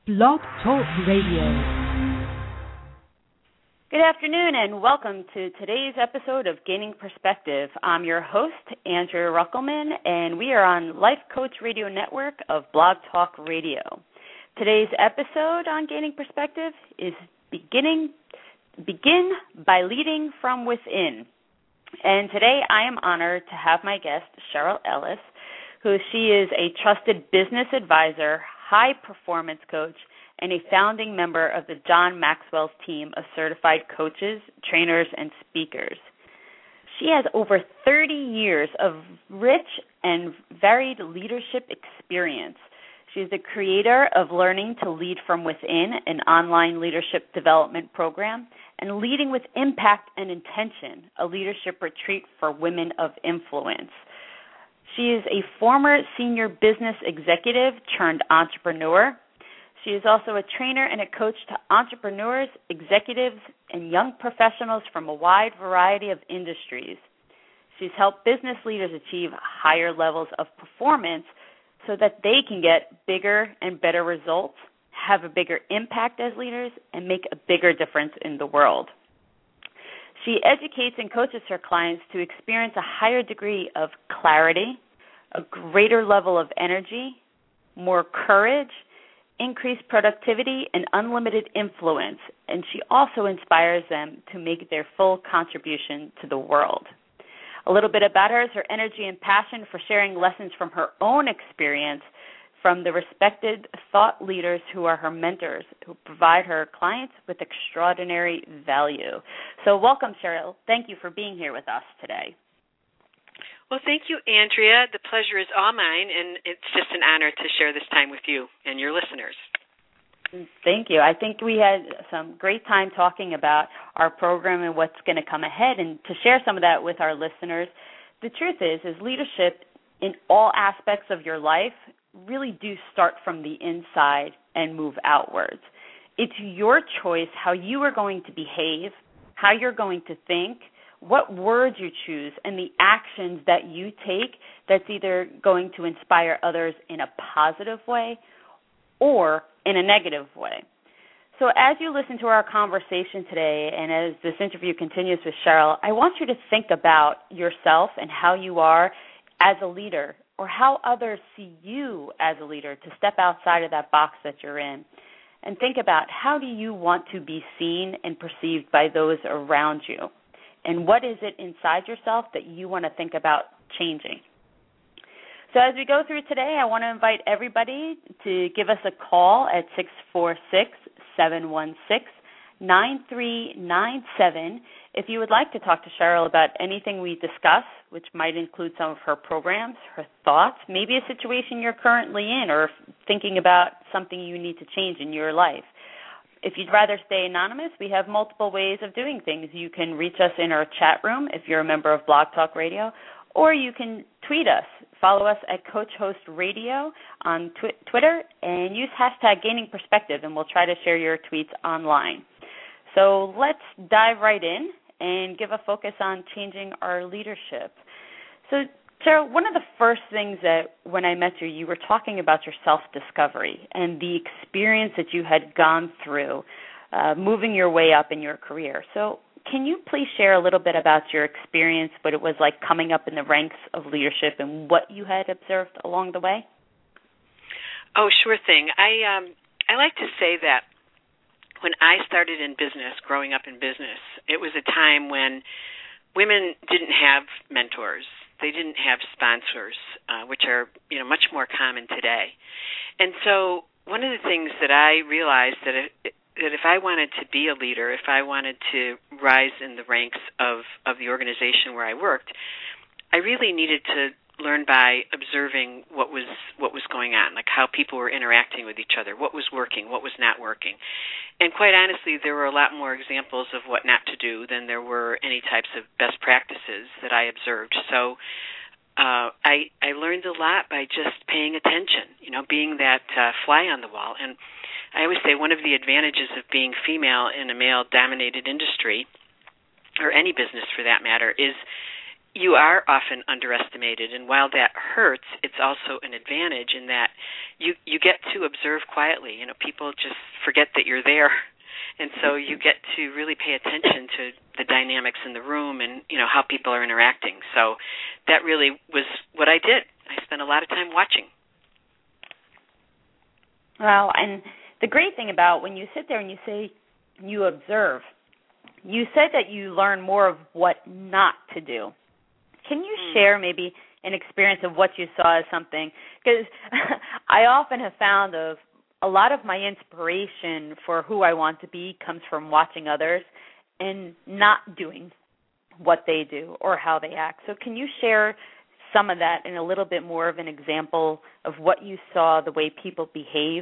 Blog Talk Radio. Good afternoon and welcome to today's episode of Gaining Perspective. I'm your host, Andrea Ruckelman, and we are on Life Coach Radio Network of Blog Talk Radio. Today's episode on Gaining Perspective is Begin by Leading from Within. And today I am honored to have my guest, Cheryl Ellis, she is a trusted business advisor, high performance coach, and a founding member of the John Maxwell's team of certified coaches, trainers, and speakers. She has over 30 years of rich and varied leadership experience. She is the creator of Learning to Lead from Within, an online leadership development program, and Leading with Impact and Intention, a leadership retreat for women of influence. She is a former senior business executive turned entrepreneur. She is also a trainer and a coach to entrepreneurs, executives, and young professionals from a wide variety of industries. She's helped business leaders achieve higher levels of performance so that they can get bigger and better results, have a bigger impact as leaders, and make a bigger difference in the world. She educates and coaches her clients to experience a higher degree of clarity, a greater level of energy, more courage, increased productivity, and unlimited influence, and she also inspires them to make their full contribution to the world. A little bit about her is her energy and passion for sharing lessons from her own experience from the respected thought leaders who are her mentors, who provide her clients with extraordinary value. So welcome, Cheryl. Thank you for being here with us today. Well, thank you, Andrea. The pleasure is all mine, and it's just an honor to share this time with you and your listeners. Thank you. I think we had some great time talking about our program and what's going to come ahead, and to share some of that with our listeners. The truth is leadership in all aspects of your life really do start from the inside and move outwards. It's your choice how you are going to behave, how you're going to think, what words you choose, and the actions that you take that's either going to inspire others in a positive way or in a negative way. So as you listen to our conversation today and as this interview continues with Cheryl, I want you to think about yourself and how you are as a leader, or how others see you as a leader, to step outside of that box that you're in. And think about, how do you want to be seen and perceived by those around you? And what is it inside yourself that you want to think about changing? So as we go through today, I want to invite everybody to give us a call at 646-716-9397 if you would like to talk to Cheryl about anything we discuss, which might include some of her programs, her thoughts, maybe a situation you're currently in, or thinking about something you need to change in your life. If you'd rather stay anonymous, we have multiple ways of doing things. You can reach us in our chat room if you're a member of Blog Talk Radio, or you can tweet us. Follow us at Coach Host Radio on Twitter and use hashtag Gaining Perspective, and we'll try to share your tweets online. So let's dive right in and give a focus on changing our leadership. So, Cheryl, one of the first things that when I met you, you were talking about your self-discovery and the experience that you had gone through moving your way up in your career. So can you please share a little bit about your experience, what it was like coming up in the ranks of leadership and what you had observed along the way? Oh, sure thing. I like to say that when I started in business, growing up in business, it was a time when women didn't have mentors. They didn't have sponsors, which are much more common today. And so one of the things that I realized that if I wanted to be a leader, if I wanted to rise in the ranks of the organization where I worked, I really needed to learn by observing what was going on, like how people were interacting with each other, what was working, what was not working. And quite honestly, there were a lot more examples of what not to do than there were any types of best practices that I observed. So I learned a lot by just paying attention, being that fly on the wall. And I always say one of the advantages of being female in a male-dominated industry, or any business for that matter, is you are often underestimated, and while that hurts, it's also an advantage in that you get to observe quietly. You know, people just forget that you're there, and so you get to really pay attention to the dynamics in the room and, you know, how people are interacting. So that really was what I did. I spent a lot of time watching. Well, and the great thing about when you sit there and you say you observe, you said that you learn more of what not to do. Can you share maybe an experience of what you saw as something? Because I often have found of a lot of my inspiration for who I want to be comes from watching others and not doing what they do or how they act. So can you share some of that in a little bit more of an example of what you saw, the way people behave?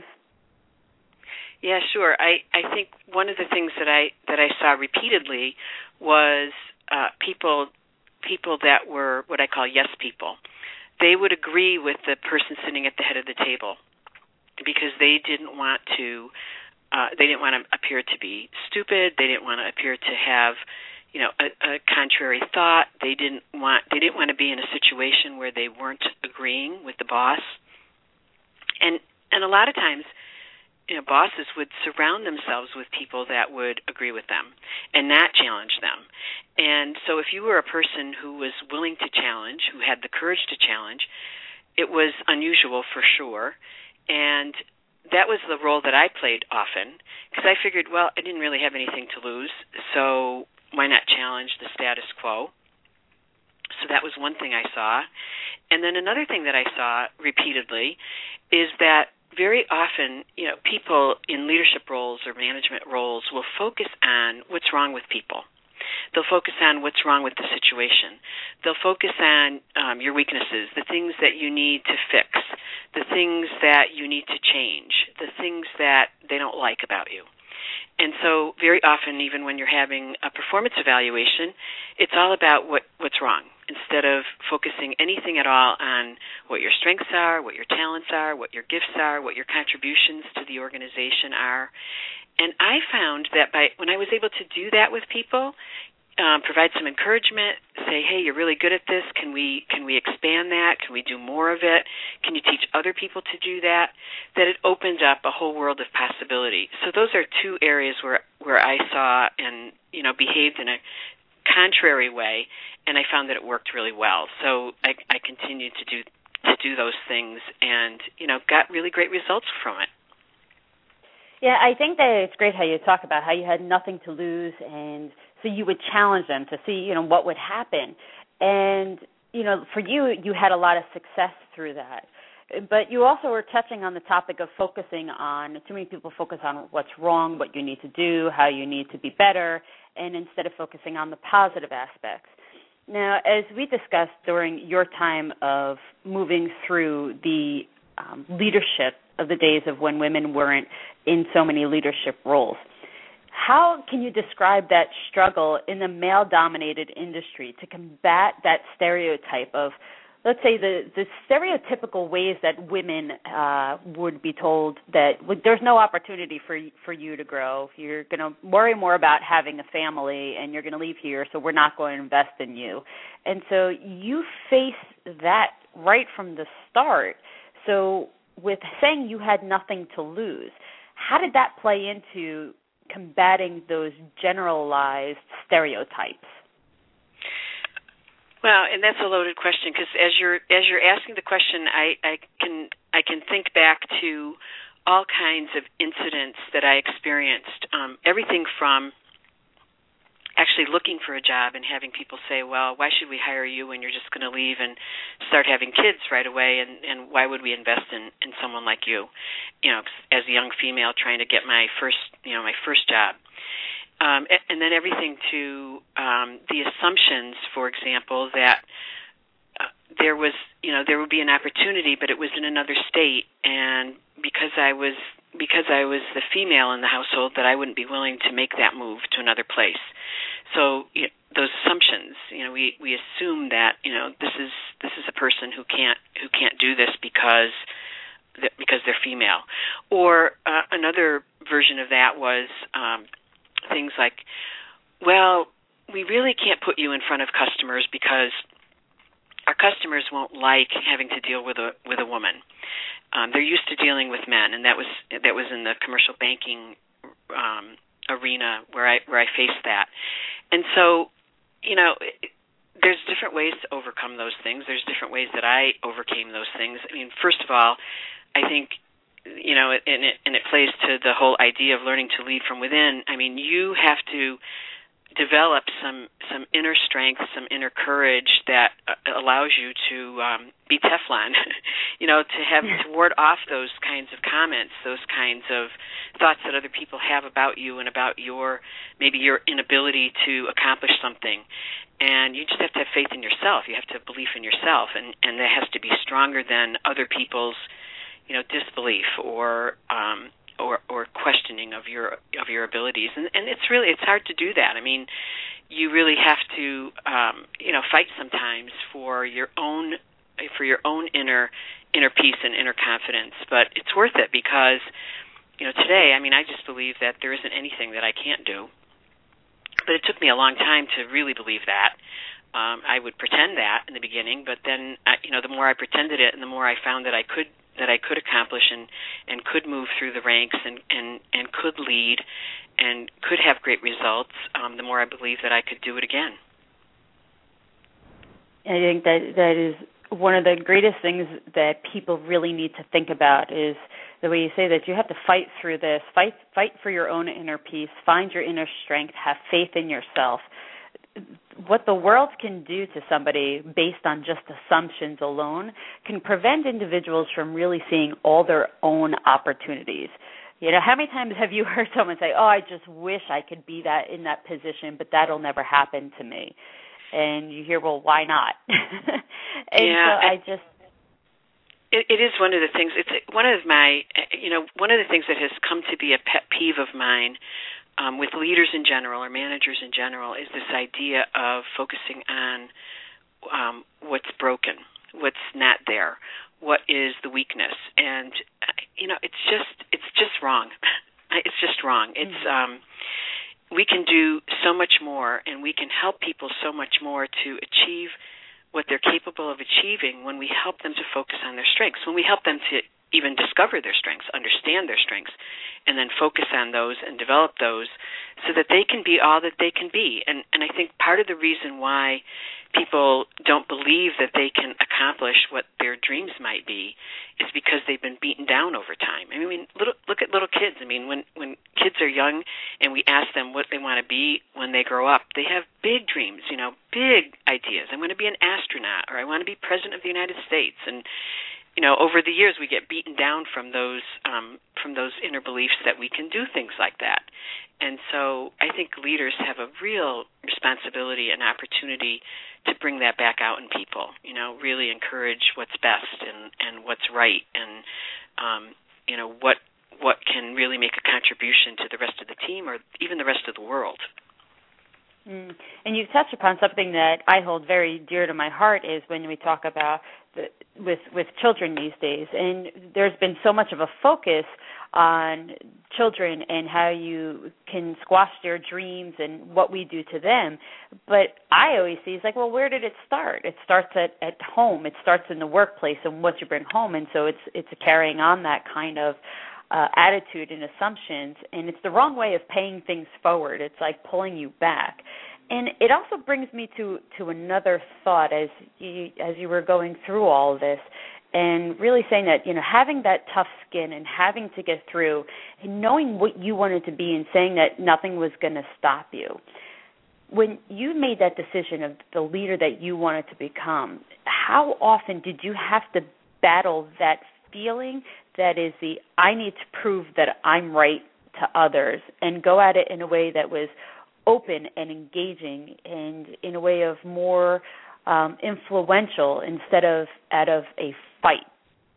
Yeah, sure. I think one of the things that I saw repeatedly was people that were what I call yes people. They would agree with the person sitting at the head of the table because they didn't want to appear to be stupid. They didn't want to appear to have, you know, a contrary thought. They didn't want to be in a situation where they weren't agreeing with the boss. And a lot of times, you know, bosses would surround themselves with people that would agree with them and not challenge them. And so if you were a person who was willing to challenge, who had the courage to challenge, it was unusual for sure. And that was the role that I played often because I figured, well, I didn't really have anything to lose, so why not challenge the status quo? So that was one thing I saw. And then another thing that I saw repeatedly is that very often, you know, people in leadership roles or management roles will focus on what's wrong with people. They'll focus on what's wrong with the situation. They'll focus on your weaknesses, the things that you need to fix, the things that you need to change, the things that they don't like about you. And so very often, even when you're having a performance evaluation, it's all about what's wrong, instead of focusing anything at all on what your strengths are, what your talents are, what your gifts are, what your contributions to the organization are. And I found that when I was able to do that with people, provide some encouragement, say, hey, you're really good at this. Can we expand that? Can we do more of it? Can you teach other people to do that? That it opened up a whole world of possibility. So those are two areas where I saw and, you know, behaved in a contrary way, and I found that it worked really well. So I continued to do those things and, you know, got really great results from it. Yeah, I think that it's great how you talk about how you had nothing to lose, and so you would challenge them to see, you know, what would happen. And, you know, for you, you had a lot of success through that. But you also were touching on the topic of focusing on, too many people focus on what's wrong, what you need to do, how you need to be better, and instead of focusing on the positive aspects. Now, as we discussed during your time of moving through the leadership of the days of when women weren't in so many leadership roles, how can you describe that struggle in the male-dominated industry to combat that stereotype of, let's say, the stereotypical ways that women would be told that there's no opportunity for you to grow. You're going to worry more about having a family and you're going to leave here, so we're not going to invest in you. And so you face that right from the start. So with saying you had nothing to lose, how did that play into combating those generalized stereotypes? Well, and that's a loaded question because as you're asking the question, I can think back to all kinds of incidents that I experienced. Everything from actually looking for a job and having people say, well, why should we hire you when you're just going to leave and start having kids right away, and why would we invest in someone like you, you know, as a young female trying to get my first job. And then everything to the assumptions, for example, that there would be an opportunity, but it was in another state, and because I was the female in the household, that I wouldn't be willing to make that move to another place. So those assumptions, we assume that this is a person who can't do this because they're female. Or another version of that was things like, well, we really can't put you in front of customers because our customers won't like having to deal with a woman. They're used to dealing with men, and that was in the commercial banking arena where I faced that. And so, there's different ways to overcome those things. There's different ways that I overcame those things. I mean, first of all, I think, and it plays to the whole idea of learning to lead from within. I mean, you have to develop some inner strength, some inner courage that allows you to be Teflon, to ward off those kinds of comments, those kinds of thoughts that other people have about you and about maybe your inability to accomplish something. And you just have to have faith in yourself. You have to have belief in yourself, and that has to be stronger than other people's, disbelief or questioning of your abilities. And it's hard to do that. I mean, you really have to fight sometimes for your own inner peace and inner confidence. But it's worth it because today, I mean, I just believe that there isn't anything that I can't do. But it took me a long time to really believe that. I would pretend that in the beginning, but then the more I pretended it, and the more I found that I could accomplish and could move through the ranks and could lead and could have great results, the more I believe that I could do it again. I think that is one of the greatest things that people really need to think about is the way you say that you have to fight through this, fight for your own inner peace, find your inner strength, have faith in yourself. What the world can do to somebody based on just assumptions alone can prevent individuals from really seeing all their own opportunities. How many times have you heard someone say, "Oh, I just wish I could be in that position, but that'll never happen to me." And you hear, "Well, why not?" It is one of the things. It's one of the things that has come to be a pet peeve of mine with leaders in general or managers in general is this idea of focusing on what's broken, what's not there, what is the weakness, and it's just wrong. It's just wrong. It's we can do so much more, and we can help people so much more to achieve what they're capable of achieving when we help them to focus on their strengths, when we help them to even discover their strengths, understand their strengths, and then focus on those and develop those so that they can be all that they can be. And I think part of the reason why people don't believe that they can accomplish what their dreams might be is because they've been beaten down over time. I mean, look at little kids. I mean, when kids are young and we ask them what they want to be when they grow up, they have big dreams, big ideas. I want to be an astronaut, or I want to be president of the United States. And over the years, we get beaten down from those inner beliefs that we can do things like that. And so I think leaders have a real responsibility and opportunity to bring that back out in people, really encourage what's best and what's right and, what can really make a contribution to the rest of the team or even the rest of the world. And you've touched upon something that I hold very dear to my heart is when we talk about with children these days. And there's been so much of a focus on children and how you can squash their dreams and what we do to them. But I always see it's like, well, where did it start? It starts at home. It starts in the workplace and what you bring home. And so it's carrying on that kind of attitude and assumptions, and it's the wrong way of paying things forward. It's like pulling you back. And it also brings me to another thought as you were going through all of this and really saying that, having that tough skin and having to get through and knowing what you wanted to be and saying that nothing was going to stop you. When you made that decision of the leader that you wanted to become, how often did you have to battle that feeling that is I need to prove that I'm right to others and go at it in a way that was open and engaging and in a way of more influential instead of out of a fight?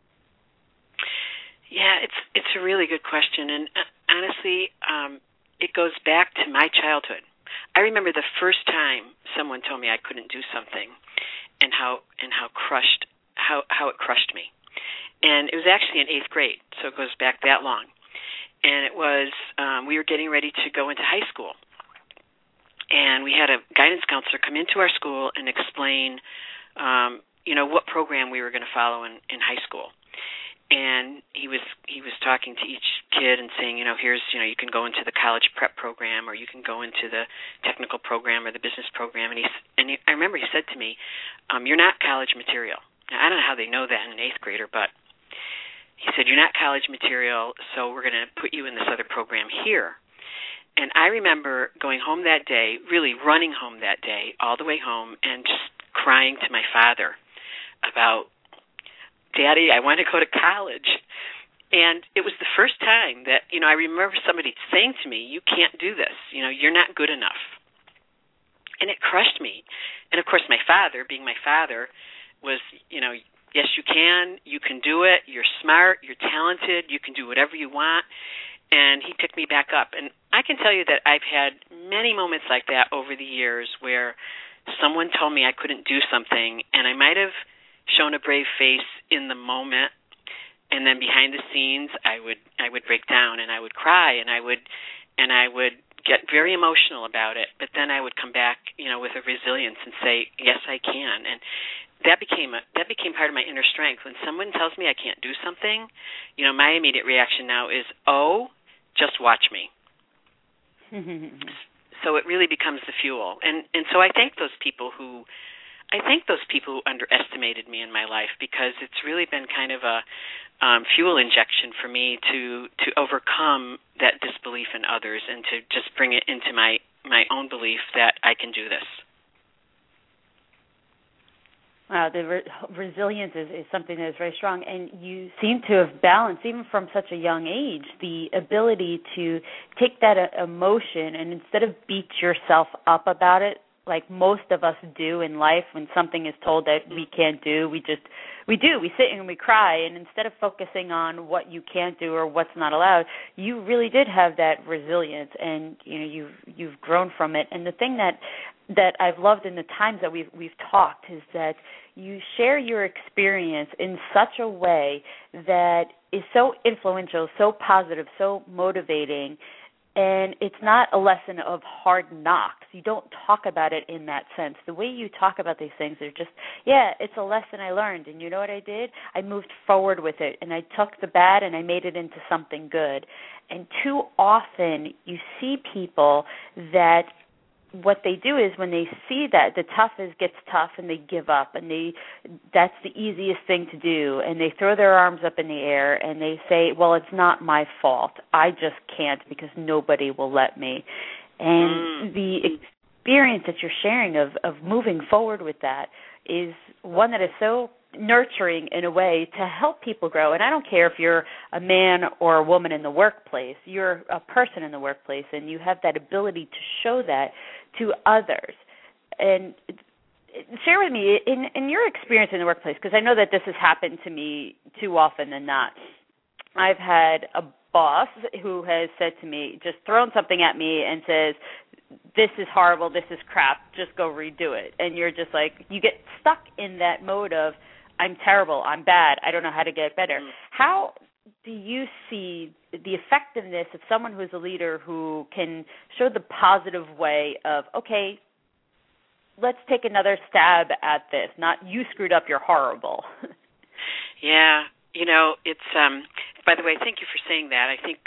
Yeah, it's a really good question, and honestly, it goes back to my childhood. I remember the first time someone told me I couldn't do something, and how it crushed me. And it was actually in 8th grade, so it goes back that long. And it was, we were getting ready to go into high school. And we had a guidance counselor come into our school and explain what program we were going to follow in high school. And he was talking to each kid and saying, here's, you can go into the college prep program, or you can go into the technical program or the business program. And I remember he said to me, you're not college material. Now, I don't know how they know that in an 8th grader, but he said, you're not college material, so we're going to put you in this other program here. And I remember going home that day, really running home that day, all the way home, and just crying to my father about, Daddy, I want to go to college. And it was the first time that, I remember somebody saying to me, you can't do this. You're not good enough. And it crushed me. And, of course, my father, being my father, was, yes, you can do it, you're smart, you're talented, you can do whatever you want. And he picked me back up. And I can tell you that I've had many moments like that over the years where someone told me I couldn't do something, and I might have shown a brave face in the moment, and then behind the scenes I would break down and I would cry and I would get very emotional about it. But then I would come back, with a resilience and say, yes, I can. And that became part of my inner strength. When someone tells me I can't do something, my immediate reaction now is, oh, just watch me. So it really becomes the fuel. And so I thank those people who underestimated me in my life, because it's really been kind of a fuel injection for me to overcome that disbelief in others and to just bring it into my own belief that I can do this. Wow, the resilience is something that is very strong, and you seem to have balanced, even from such a young age, the ability to take that emotion and instead of beat yourself up about it, like most of us do in life when something is told that we can't do, we sit and we cry, and instead of focusing on what you can't do or what's not allowed, you really did have that resilience, and you've grown from it. And the thing that I've loved in the times that we've talked is that you share your experience in such a way that is so influential, so positive, so motivating. And it's not a lesson of hard knocks. You don't talk about it in that sense. The way you talk about these things are just, it's a lesson I learned. And you know what I did? I moved forward with it, and I took the bad and I made it into something good. And too often you see people that what they do is when they see that the toughest gets tough and they give up, and that's the easiest thing to do, and they throw their arms up in the air and they say, well, it's not my fault. I just can't because nobody will let me. And the experience that you're sharing of moving forward with that is one that is so nurturing in a way to help people grow. And I don't care if you're a man or a woman in the workplace, you're a person in the workplace, and you have that ability to show that to others. And share with me, in your experience in the workplace, because I know that this has happened to me too often than not. I've had a boss who has said to me, just thrown something at me and says, this is horrible, this is crap, just go redo it. And you're just like, you get stuck in that mode of, I'm terrible, I'm bad, I don't know how to get better. How do you see the effectiveness of someone who's a leader who can show the positive way of, okay, let's take another stab at this, not you screwed up, you're horrible? Yeah, it's, by the way, thank you for saying that. I think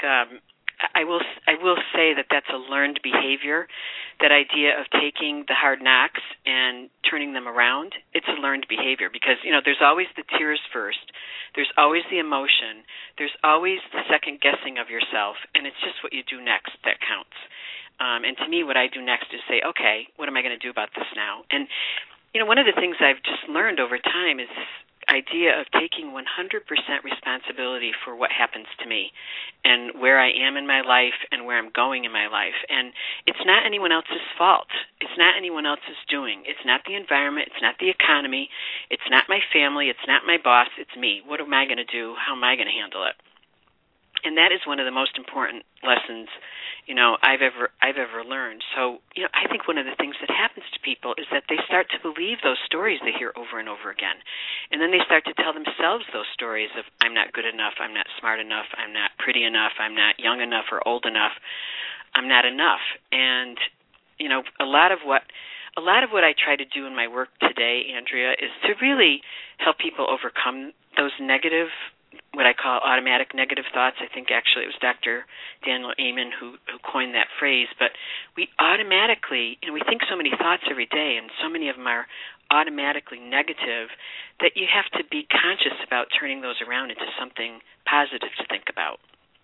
I will say that that's a learned behavior, that idea of taking the hard knocks and turning them around. It's a learned behavior because, there's always the tears first. There's always the emotion. There's always the second guessing of yourself, and it's just what you do next that counts. And to me, what I do next is say, okay, what am I going to do about this now? And, one of the things I've just learned over time is this idea of taking 100% responsibility for what happens to me and where I am in my life and where I'm going in my life. And it's not anyone else's fault. It's not anyone else's doing. It's not the environment. It's not the economy. It's not my family. It's not my boss. It's me. What am I going to do? How am I going to handle it? And that is one of the most important lessons, I've ever learned. So, I think one of the things that happens to people is that they start to believe those stories they hear over and over again. And then they start to tell themselves those stories of, I'm not good enough, I'm not smart enough, I'm not pretty enough, I'm not young enough or old enough, I'm not enough. And, a lot of what a lot of what I try to do in my work today, Andrea, is to really help people overcome those negative, what I call automatic negative thoughts. I think actually it was Dr. Daniel Amen who coined that phrase. But we automatically, we think so many thoughts every day, and so many of them are automatically negative that you have to be conscious about turning those around into something positive to think about.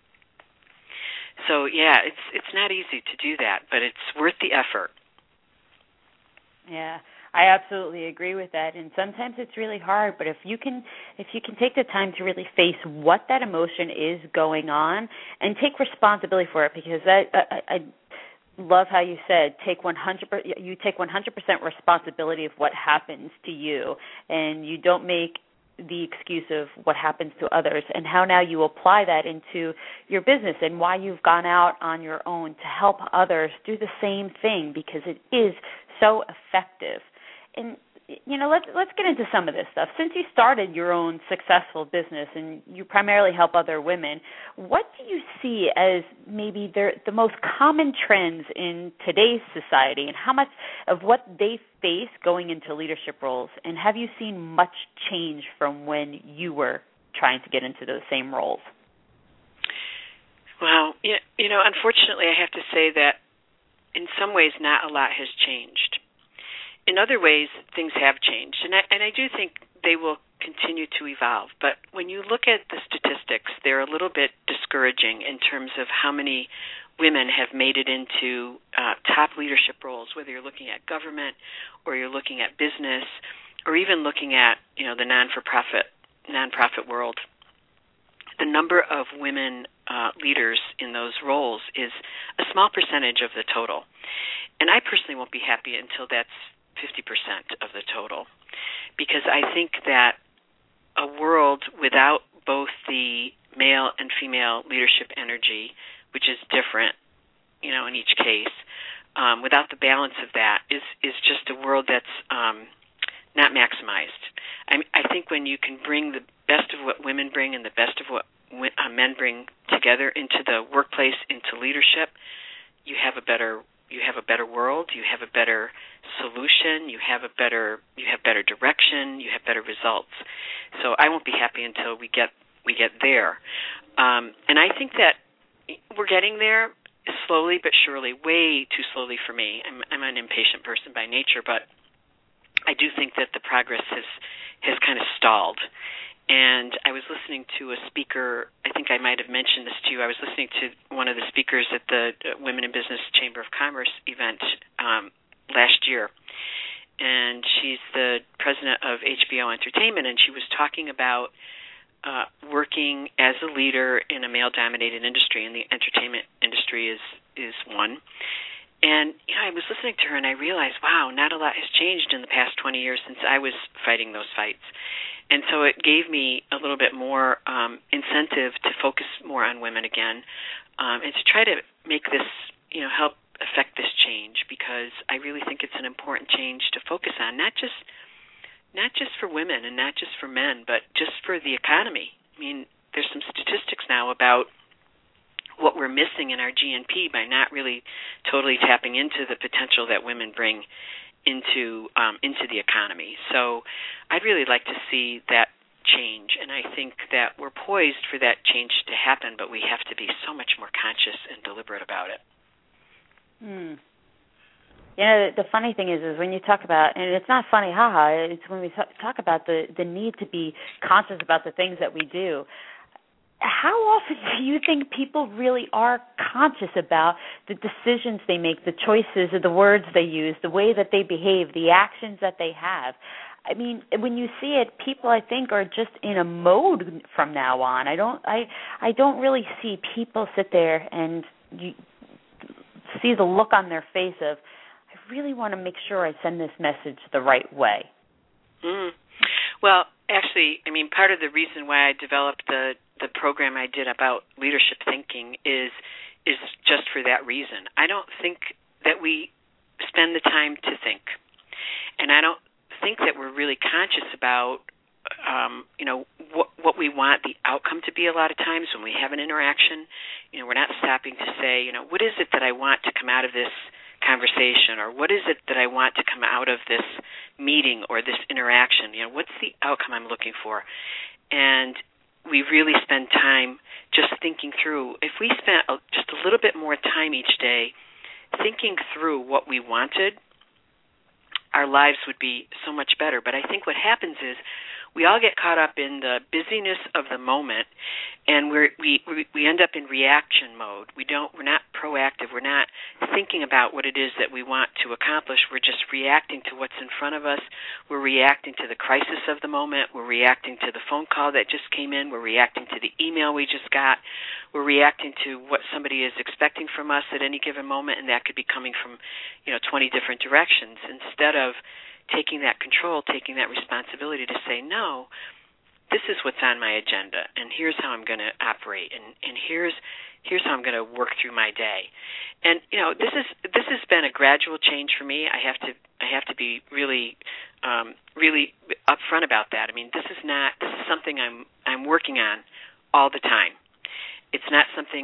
So yeah, it's not easy to do that, but it's worth the effort. Yeah, I absolutely agree with that. And sometimes it's really hard, but if you can take the time to really face what that emotion is going on and take responsibility for it, because I love how you said you take 100% responsibility of what happens to you, and you don't make the excuse of what happens to others, and how now you apply that into your business and why you've gone out on your own to help others do the same thing, because it is so effective. And let's get into some of this stuff. Since you started your own successful business and you primarily help other women, what do you see as maybe the most common trends in today's society, and how much of what they face going into leadership roles? And have you seen much change from when you were trying to get into those same roles? Well, unfortunately, I have to say that in some ways not a lot has changed. In other ways, things have changed, and I do think they will continue to evolve. But when you look at the statistics, they're a little bit discouraging in terms of how many women have made it into top leadership roles, whether you're looking at government or you're looking at business or even looking at the nonprofit world. The number of women leaders in those roles is a small percentage of the total. And I personally won't be happy until that's 50% of the total, because I think that a world without both the male and female leadership energy, which is different, in each case, without the balance of that is just a world that's not maximized. I think when you can bring the best of what women bring and the best of what men bring together into the workplace, into leadership, you have a better world, you have a better solution, you have better direction, you have better results. So I won't be happy until we get there. And I think that we're getting there slowly but surely, way too slowly for me. I'm an impatient person by nature, but I do think that the progress has kind of stalled. And I was listening to a speaker, I think I might have mentioned this to you, I was listening to one of the speakers at the Women in Business Chamber of Commerce event last year. And she's the president of HBO Entertainment, and she was talking about working as a leader in a male-dominated industry, and the entertainment industry is one. And I was listening to her, and I realized, wow, not a lot has changed in the past 20 years since I was fighting those fights. And so it gave me a little bit more incentive to focus more on women again, and to try to make this, help affect this change, because I really think it's an important change to focus on, not just for women and not just for men, but just for the economy. I mean, there's some statistics now about what we're missing in our GNP by not really totally tapping into the potential that women bring into the economy. So I'd really like to see that change, and I think that we're poised for that change to happen, but we have to be so much more conscious and deliberate about it. The funny thing is when you talk about, and it's not funny, it's when we talk about the need to be conscious about the things that we do. How often do you think people really are conscious about the decisions they make, the choices, the words they use, the way that they behave, the actions that they have? I mean, when you see it, people, I think, are just in a mode from now on. I don't really see people sit there and you see the look on their face of, I really want to make sure I send this message the right way. Well, actually, I mean, part of the reason why I developed the program I did about leadership thinking is just for that reason. I don't think that we spend the time to think, and I don't think that we're really conscious about what we want the outcome to be. A lot of times when we have an interaction, we're not stopping to say, what is it that I want to come out of this conversation, or what is it that I want to come out of this meeting or this interaction? What's the outcome I'm looking for? And we really spend time just thinking through. If we spent just a little bit more time each day thinking through what we wanted, our lives would be so much better. But I think what happens is we all get caught up in the busyness of the moment, and we end up in reaction mode. We're not proactive. We're not thinking about what it is that we want to accomplish. We're just reacting to what's in front of us. We're reacting to the crisis of the moment. We're reacting to the phone call that just came in. We're reacting to the email we just got. We're reacting to what somebody is expecting from us at any given moment, and that could be coming from 20 different directions, instead of taking that control, taking that responsibility to say, no, this is what's on my agenda, and here's how I'm going to operate, and here's how I'm going to work through my day. And this has been a gradual change for me. I have to be really upfront about that. I mean, this is something I'm working on all the time. It's not something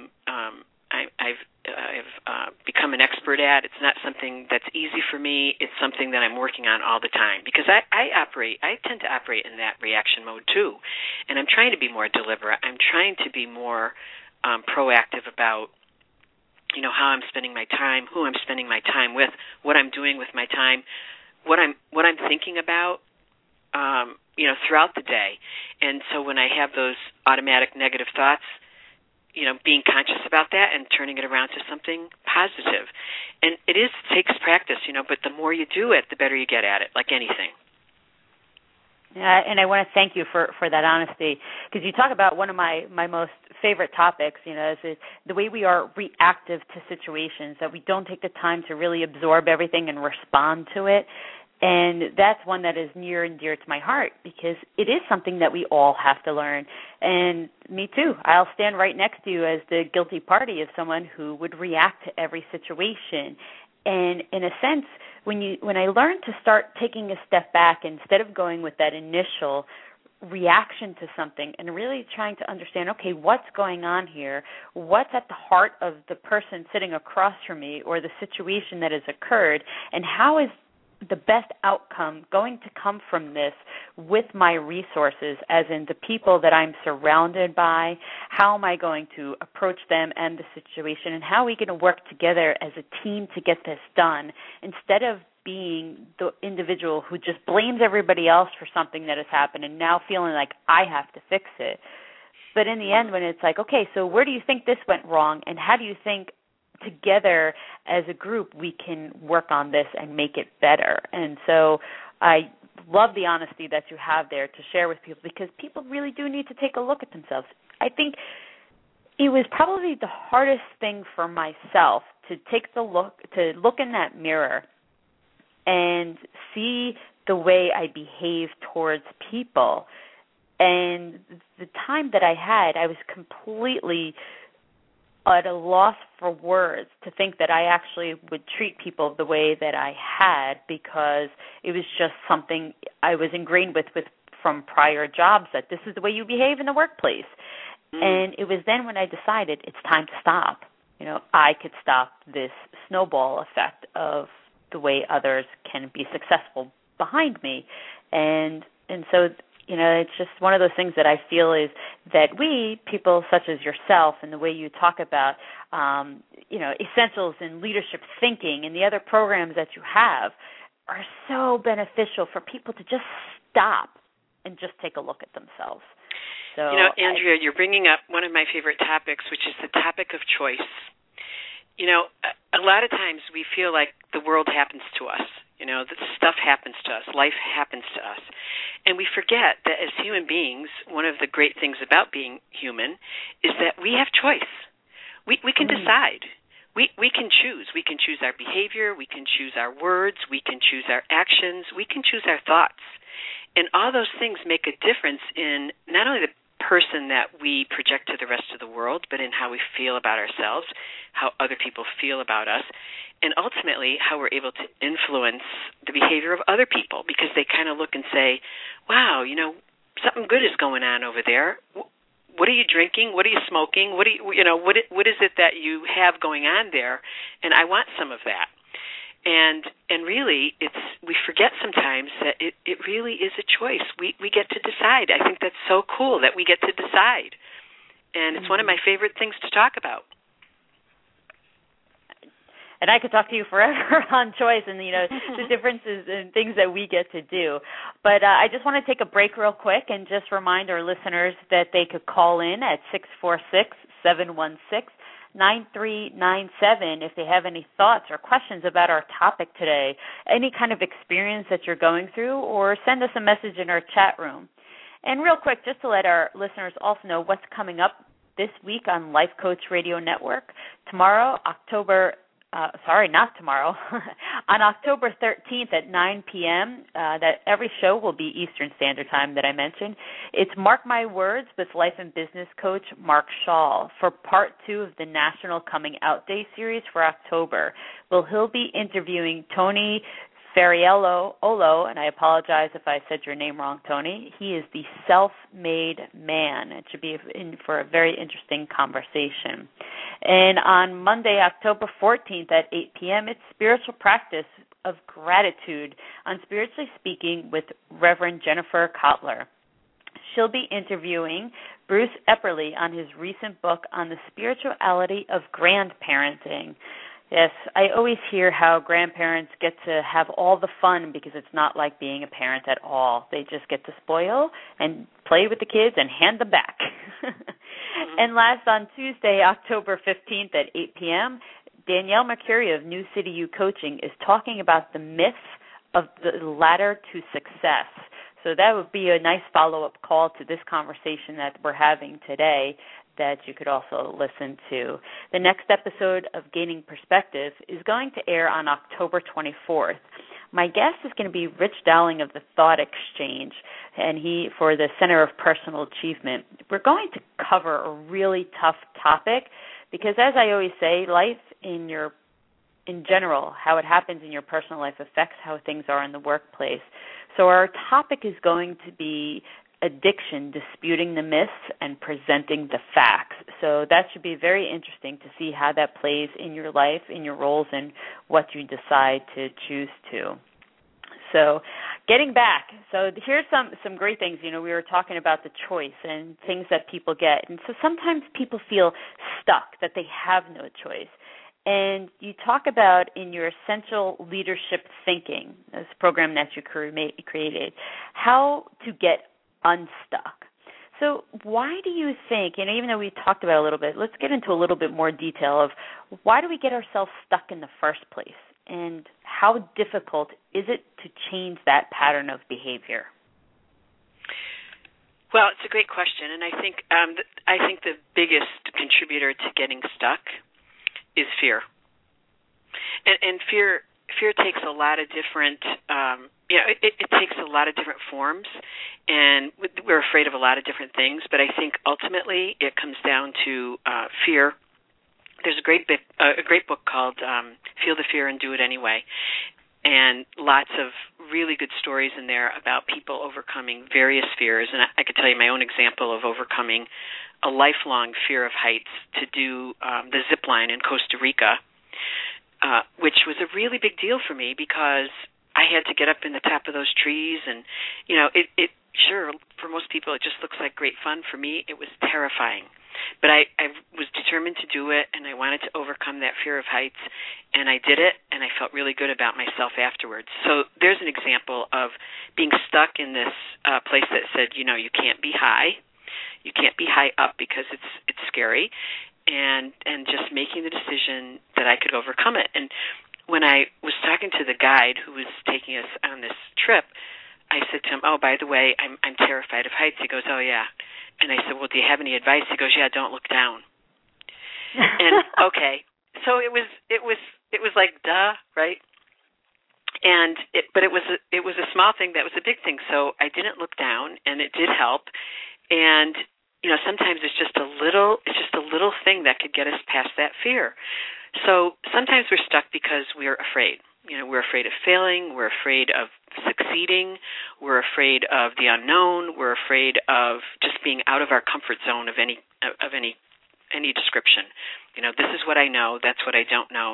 I've become an expert at. It's not something that's easy for me. It's something that I'm working on all the time, because I tend to operate in that reaction mode too, and I'm trying to be more deliberate. I'm trying to be more proactive about how I'm spending my time, who I'm spending my time with, what I'm doing with my time, what I'm thinking about throughout the day. And so when I have those automatic negative thoughts, being conscious about that and turning it around to something positive. And it takes practice, but the more you do it, the better you get at it, like anything. Yeah, and I want to thank you for that honesty, because you talk about one of my most favorite topics, is the way we are reactive to situations, that we don't take the time to really absorb everything and respond to it. And that's one that is near and dear to my heart, because it is something that we all have to learn. And me too. I'll stand right next to you as the guilty party of someone who would react to every situation. And in a sense, when I learned to start taking a step back instead of going with that initial reaction to something and really trying to understand, okay, what's going on here? What's at the heart of the person sitting across from me or the situation that has occurred, and how is the best outcome going to come from this with my resources, as in the people that I'm surrounded by? How am I going to approach them and the situation, and how are we going to work together as a team to get this done, instead of being the individual who just blames everybody else for something that has happened and now feeling like I have to fix it. But in the end, when it's like, okay, so where do you think this went wrong, and how do you think together as a group we can work on this and make it better? And so I love the honesty that you have there to share with people, because people really do need to take a look at themselves. I think it was probably the hardest thing for myself to look in that mirror and see the way I behave towards people. And the time that I had, I was completely at a loss for words to think that I actually would treat people the way that I had, because it was just something I was ingrained with from prior jobs, that this is the way you behave in the workplace. And it was then when I decided it's time to stop. I could stop this snowball effect of the way others can be successful behind me. And so it's just one of those things that I feel is that we, people such as yourself, and the way you talk about, essentials in leadership thinking and the other programs that you have, are so beneficial for people to just stop and just take a look at themselves. So, Andrea, you're bringing up one of my favorite topics, which is the topic of choice. A lot of times we feel like the world happens to us. That stuff happens to us. Life happens to us. And we forget that as human beings, one of the great things about being human is that we have choice. We can decide. We can choose. We can choose our behavior. We can choose our words. We can choose our actions. We can choose our thoughts. And all those things make a difference in not only the person that we project to the rest of the world, but in how we feel about ourselves, how other people feel about us, and ultimately how we're able to influence the behavior of other people, because they kind of look and say, wow, something good is going on over there. What are you drinking? What are you smoking? What is it that you have going on there? And I want some of that. And really, we forget sometimes that it really is a choice. We get to decide. I think that's so cool that we get to decide. And it's one of my favorite things to talk about. And I could talk to you forever on choice and, the differences and things that we get to do. But I just want to take a break real quick and just remind our listeners that they could call in at 646-716-9397 if they have any thoughts or questions about our topic today, any kind of experience that you're going through, or send us a message in our chat room. And real quick, just to let our listeners also know what's coming up this week on Life Coach Radio Network. Tomorrow, on October 13th at 9 p.m., that every show will be Eastern Standard Time that I mentioned. It's Mark My Words with life and business coach Mark Schall for part 2 of the National Coming Out Day series for October. Well, he'll be interviewing Tony Ferriello, and I apologize if I said your name wrong, Tony. He is the self-made man. It should be in for a very interesting conversation. And on Monday, October 14th at 8 p.m., it's Spiritual Practice of Gratitude on Spiritually Speaking with Reverend Jennifer Kotler. She'll be interviewing Bruce Epperly on his recent book on the spirituality of grandparenting. Yes, I always hear how grandparents get to have all the fun because it's not like being a parent at all. They just get to spoil and play with the kids and hand them back. And last, on Tuesday, October 15th at 8 p.m., Danielle Mercury of New City U Coaching is talking about the myth of the ladder to success. So that would be a nice follow-up call to this conversation that we're having today that you could also listen to. The next episode of Gaining Perspective is going to air on October 24th. My guest is going to be Rich Dowling of the Thought Exchange, and he for the Center of Personal Achievement. We're going to cover a really tough topic because, as I always say, life in general, how it happens in your personal life affects how things are in the workplace. So our topic is going to be addiction, disputing the myths and presenting the facts. So that should be very interesting to see how that plays in your life, in your roles, and what you decide to choose to. So getting back, so here's some great things. We were talking about the choice and things that people get. And so sometimes people feel stuck, that they have no choice. And you talk about in your Essential Leadership Thinking, this program that you created, how to get unstuck. So why do you think, even though we talked about it a little bit, let's get into a little bit more detail of why do we get ourselves stuck in the first place, and how difficult is it to change that pattern of behavior? Well, it's a great question, and I think the biggest contributor to getting stuck is fear, and fear takes a lot of different. It takes a lot of different forms, and we're afraid of a lot of different things. But I think ultimately it comes down to fear. There's a great book called "Feel the Fear and Do It Anyway," and lots of really good stories in there about people overcoming various fears. And I could tell you my own example of overcoming a lifelong fear of heights to do the zip line in Costa Rica, which was a really big deal for me because I had to get up in the top of those trees, and it sure for most people it just looks like great fun. For me, it was terrifying, but I was determined to do it, and I wanted to overcome that fear of heights, and I did it, and I felt really good about myself afterwards. So there's an example of being stuck in this place that said, you can't be high, you can't be high up because it's scary, and just making the decision that I could overcome it. And when I was talking to the guide who was taking us on this trip, I said to him, "Oh, by the way, I'm terrified of heights." He goes, "Oh, yeah." And I said, "Well, do you have any advice?" He goes, "Yeah, don't look down." And okay, so it was like duh, right? And but it was a small thing that was a big thing. So I didn't look down, and it did help. And sometimes it's just a little thing that could get us past that fear. So sometimes we're stuck because we're afraid. We're afraid of failing. We're afraid of succeeding. We're afraid of the unknown. We're afraid of just being out of our comfort zone of any description. This is what I know. That's what I don't know, and I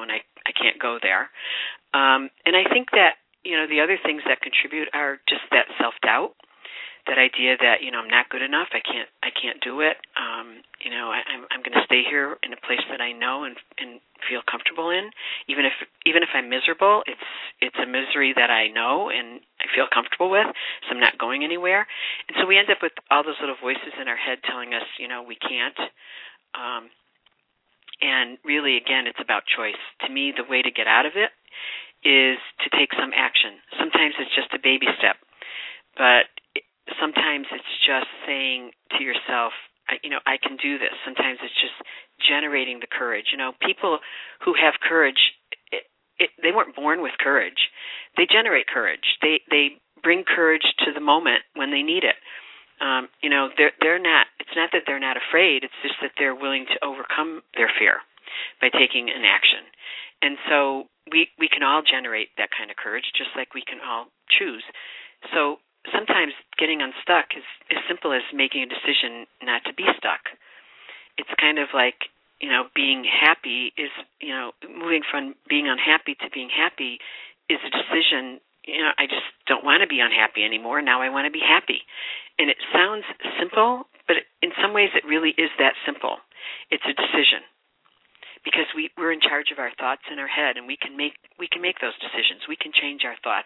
can't go there. And I think that, the other things that contribute are just that self-doubt, that idea that, I'm not good enough, I can't do it. I'm going to stay here in a place that I know and feel comfortable in, even if I'm miserable. It's a misery that I know and I feel comfortable with, so I'm not going anywhere. And so we end up with all those little voices in our head telling us, we can't. And really, again, it's about choice. To me, the way to get out of it is to take some action. Sometimes it's just a baby step, but sometimes it's just saying to yourself, I can do this. Sometimes it's just generating the courage. People who have courage, they weren't born with courage. They generate courage. They bring courage to the moment when they need it. They're not. It's not that they're not afraid. It's just that they're willing to overcome their fear by taking an action. And so we can all generate that kind of courage, just like we can all choose. So sometimes getting unstuck is as simple as making a decision not to be stuck. It's kind of like, being happy is, moving from being unhappy to being happy is a decision. I just don't want to be unhappy anymore. Now I want to be happy. And it sounds simple, but in some ways it really is that simple. It's a decision. Because we're in charge of our thoughts in our head, and we can make those decisions. We can change our thoughts.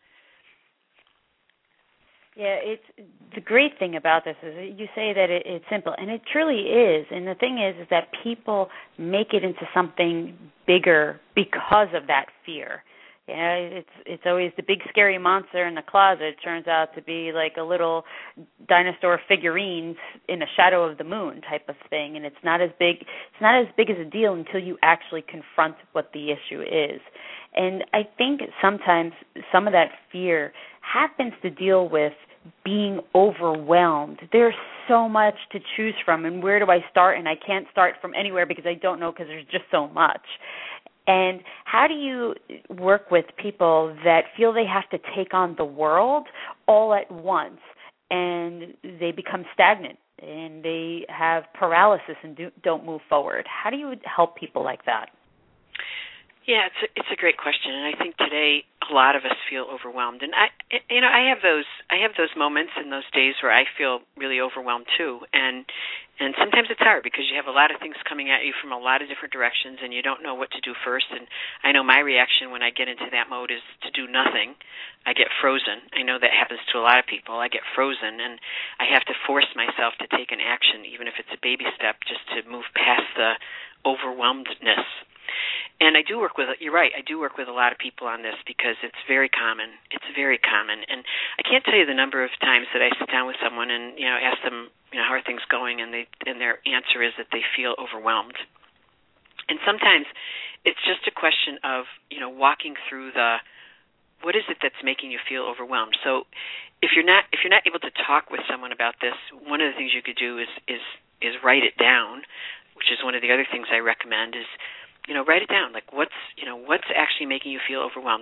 Yeah, it's the great thing about this is you say that it's simple, and it truly is. And the thing is that people make it into something bigger because of that fear. It's always the big scary monster in the closet turns out to be like a little dinosaur figurines in a shadow of the moon type of thing, and it's not as big as a deal until you actually confront what the issue is. And I think sometimes some of that fear happens to deal with being overwhelmed. There's so much to choose from, and where do I start? And I can't start from anywhere because I don't know because there's just so much. And how do you work with people that feel they have to take on the world all at once, and they become stagnant and they have paralysis and don't move forward? How do you help people like that? Yeah, it's a great question, and I think today a lot of us feel overwhelmed. And I have those moments and those days where I feel really overwhelmed too. And sometimes it's hard because you have a lot of things coming at you from a lot of different directions, and you don't know what to do first. And I know my reaction when I get into that mode is to do nothing. I get frozen. I know that happens to a lot of people. I get frozen, and I have to force myself to take an action, even if it's a baby step, just to move past the overwhelmedness. And I do work with, you're right, I do work with a lot of people on this because it's very common. It's very common. And I can't tell you the number of times that I sit down with someone and, ask them, how are things going? And their answer is that they feel overwhelmed. And sometimes it's just a question of, walking through what is it that's making you feel overwhelmed? So if you're not able to talk with someone about this, one of the things you could do is write it down, which is one of the other things I recommend is, write it down. Like what's actually making you feel overwhelmed?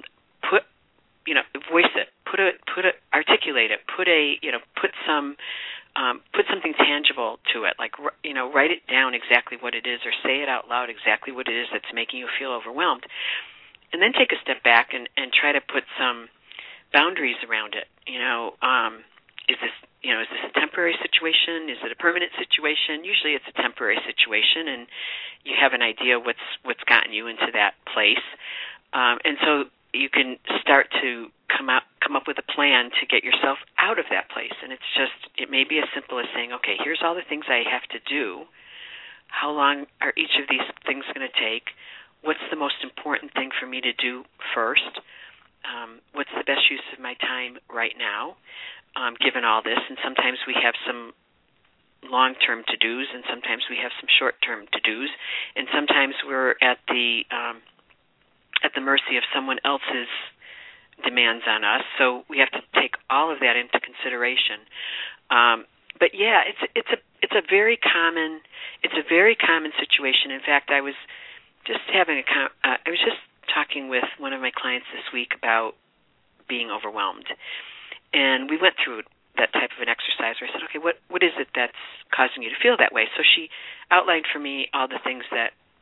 Voice it. Articulate it. Put something tangible to it. Like, write it down exactly what it is, or say it out loud exactly what it is that's making you feel overwhelmed. And then take a step back and try to put some boundaries around it. Is this a temporary situation? Is it a permanent situation? Usually it's a temporary situation, and you have an idea what's gotten you into that place. And so you can start to come up with a plan to get yourself out of that place. And it may be as simple as saying, okay, here's all the things I have to do. How long are each of these things going to take? What's the most important thing for me to do first? What's the best use of my time right now, given all this? And sometimes we have some long-term to-dos, and sometimes we have some short-term to-dos, and sometimes we're at the mercy of someone else's demands on us. So we have to take all of that into consideration. But yeah, it's a very common situation. In fact, I was just talking with one of my clients this week about being overwhelmed, and we went through that type of an exercise where I said, okay, what is it that's causing you to feel that way? So she outlined for me all the things that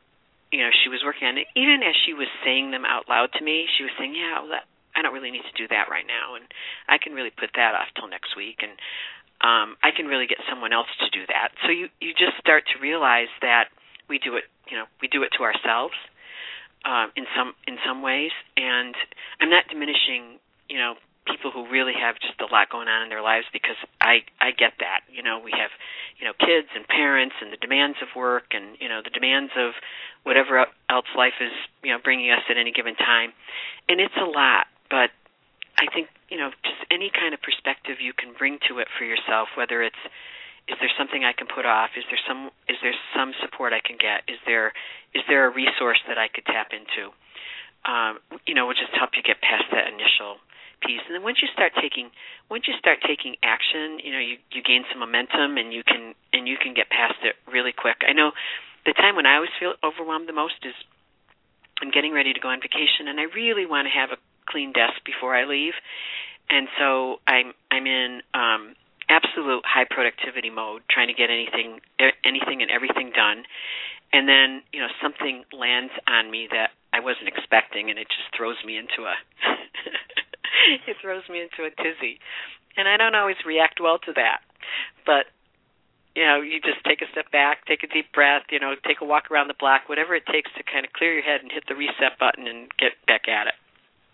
she was working on it. Even as she was saying them out loud to me, she was saying, yeah, well, I don't really need to do that right now, and I can really put that off till next week, and I can really get someone else to do that. So you just start to realize that we do it to ourselves in some ways, and I'm not diminishing, people who really have just a lot going on in their lives, because I get that. We have, kids and parents and the demands of work and, the demands of whatever else life is, bringing us at any given time. And it's a lot, but I think, just any kind of perspective you can bring to it for yourself, whether it's, is there something I can put off? Is there some support I can get? Is there a resource that I could tap into? Will just help you get past that initial piece. And then once you start taking action, you gain some momentum, and you can get past it really quick. I know the time when I always feel overwhelmed the most is I'm getting ready to go on vacation, and I really want to have a clean desk before I leave, and so I'm in absolute high productivity mode, trying to get anything and everything done, and then something lands on me that I wasn't expecting, and it just throws me into a tizzy, and I don't always react well to that, but you just take a step back, take a deep breath, take a walk around the block, whatever it takes to kind of clear your head and hit the reset button and get back at it.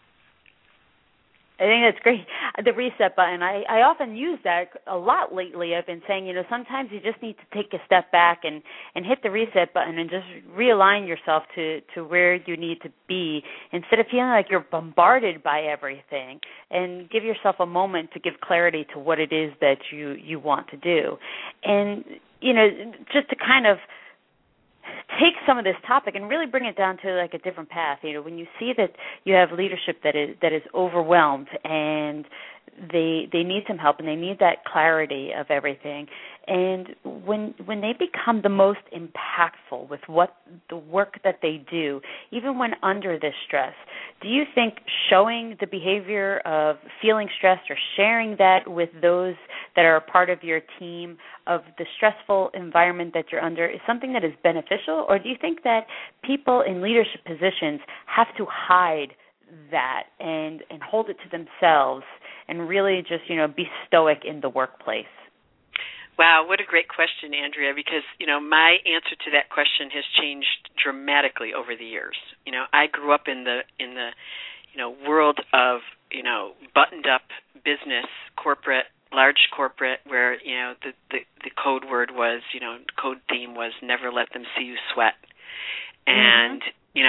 I think that's great. The reset button. I often use that a lot lately. I've been saying, sometimes you just need to take a step back and hit the reset button and just realign yourself to where you need to be, instead of feeling like you're bombarded by everything, and give yourself a moment to give clarity to what it is that you want to do. And, just to kind of take some of this topic and really bring it down to like a different path. When you see that you have leadership that is overwhelmed, and they need some help, and they need that clarity of everything, and when they become the most impactful with what the work that they do, even when under this stress, do you think showing the behavior of feeling stressed or sharing that with those that are a part of your team of the stressful environment that you're under is something that is beneficial? Or do you think that people in leadership positions have to hide that and hold it to themselves and really just, be stoic in the workplace? Wow, what a great question, Andrea, because, my answer to that question has changed dramatically over the years. I grew up in the world of, buttoned up business, corporate, large corporate, where, the code word was, code theme was never let them see you sweat. And,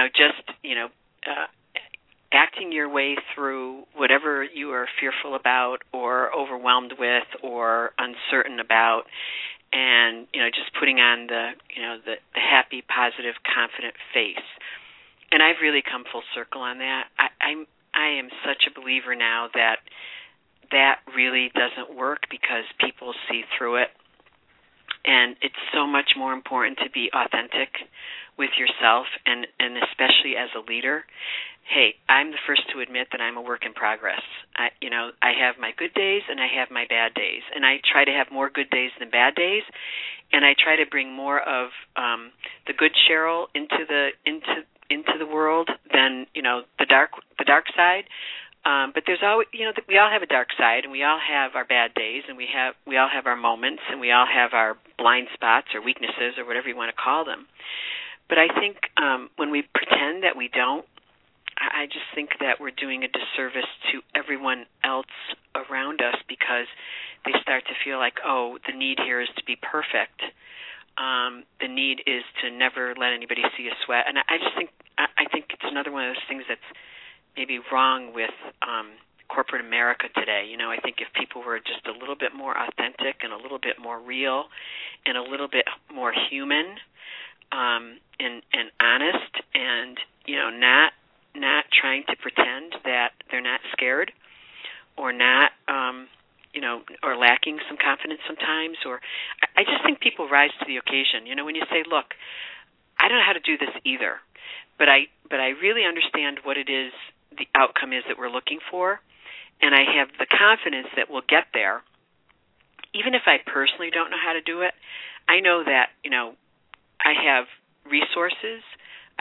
acting your way through whatever you are fearful about or overwhelmed with or uncertain about, and just putting on the happy, positive, confident face. And I've really come full circle on that. I am such a believer now that really doesn't work, because people see through it, and it's so much more important to be authentic with yourself, and especially as a leader. Hey, I'm the first to admit that I'm a work in progress. I have my good days and I have my bad days, and I try to have more good days than bad days, and I try to bring more of the good Cheryl into the world than the dark side. But there's always we all have a dark side, and we all have our bad days, and we all have our moments, and we all have our blind spots or weaknesses or whatever you want to call them. But I think when we pretend that we don't, I just think that we're doing a disservice to everyone else around us, because they start to feel like, oh, the need here is to be perfect. The need is to never let anybody see a sweat. And I think it's another one of those things that's maybe wrong with corporate America today. I think if people were just a little bit more authentic and a little bit more real and a little bit more human and honest, and not trying to pretend that they're not scared or not, or lacking some confidence sometimes. Or I just think people rise to the occasion. When you say, look, I don't know how to do this either, but I really understand what it is, the outcome is that we're looking for, and I have the confidence that we'll get there. Even if I personally don't know how to do it, I know that, I have resources,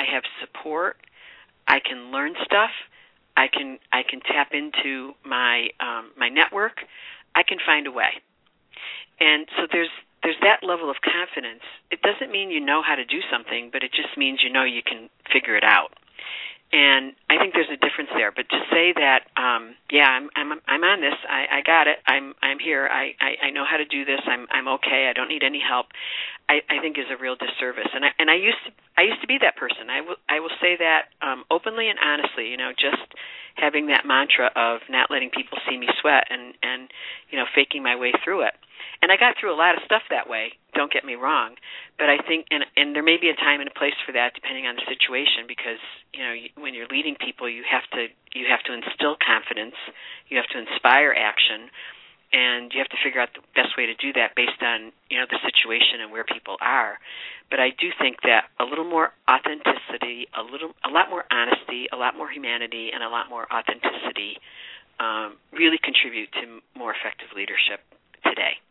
I have support, I can learn stuff, I can tap into my my network, I can find a way. And so there's that level of confidence. It doesn't mean you know how to do something, but it just means you know you can figure it out. And I think there's a difference there. But to say that, I'm on this. I got it. I'm here. I know how to do this. I'm okay. I don't need any help. I think is a real disservice. And I used to be that person. I will say that openly and honestly. Just having that mantra of not letting people see me sweat and faking my way through it. And I got through a lot of stuff that way, don't get me wrong. But I think, and there may be a time and a place for that depending on the situation, because, when you're leading people, you have to instill confidence, you have to inspire action, and you have to figure out the best way to do that based on, the situation and where people are. But I do think that a little more authenticity, a lot more honesty, a lot more humanity, and a lot more authenticity really contribute to more effective leadership today.